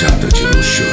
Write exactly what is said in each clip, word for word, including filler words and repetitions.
Rajada de luxo.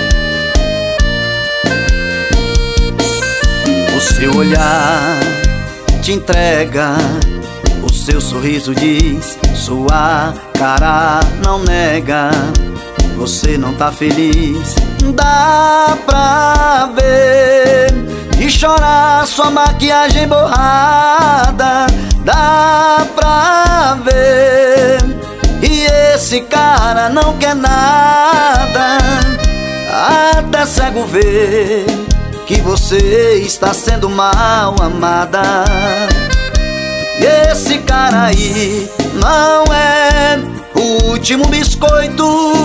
O seu olhar te entrega, o seu sorriso diz, sua cara não nega. Você não tá feliz, dá pra ver. E chorar sua maquiagem borrada, dá pra ver. E esse cara não quer nada, até cego vê que você está sendo mal amada. E esse cara aí não é o último biscoito,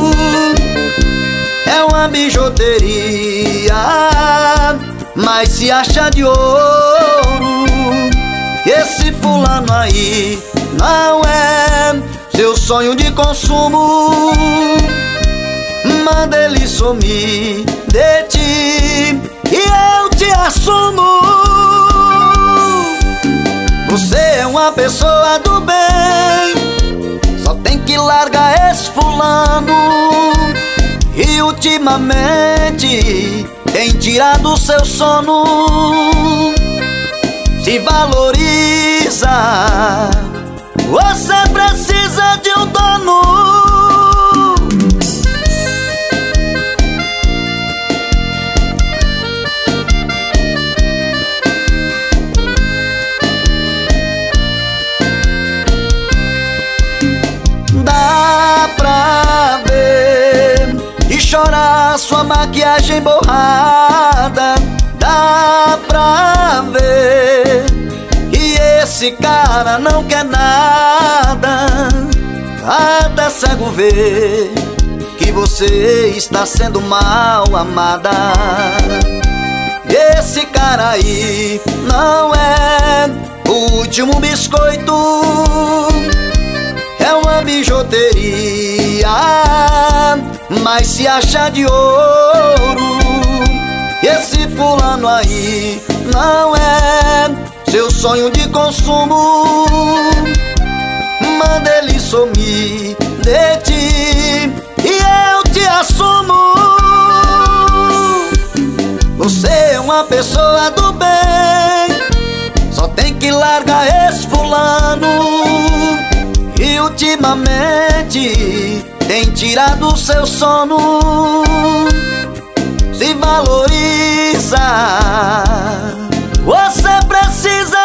é uma bijuteria, mas se acha de ouro. Esse fulano aí não é seu sonho de consumo, manda ele sumir de ti e eu te assumo. Você é uma pessoa do bem, só tem que largar esse fulano. E ultimamente tem tirado o seu sono. Se valoriza, você precisa de um dono. Dá pra ver e chorar sua maquiagem borrada, dá pra ver. E esse cara não quer nada, até cego vê que você está sendo mal amada. Esse cara aí não é o último biscoito, é uma bijuteria, mas se acha de ouro. Esse fulano aí não é seu sonho de consumo, manda ele sumir de ti e eu te assumo. Você é uma pessoa do bem, só tem que largar esse fulano. E ultimamente tem tirado o seu sono. Se valoriza, você precisa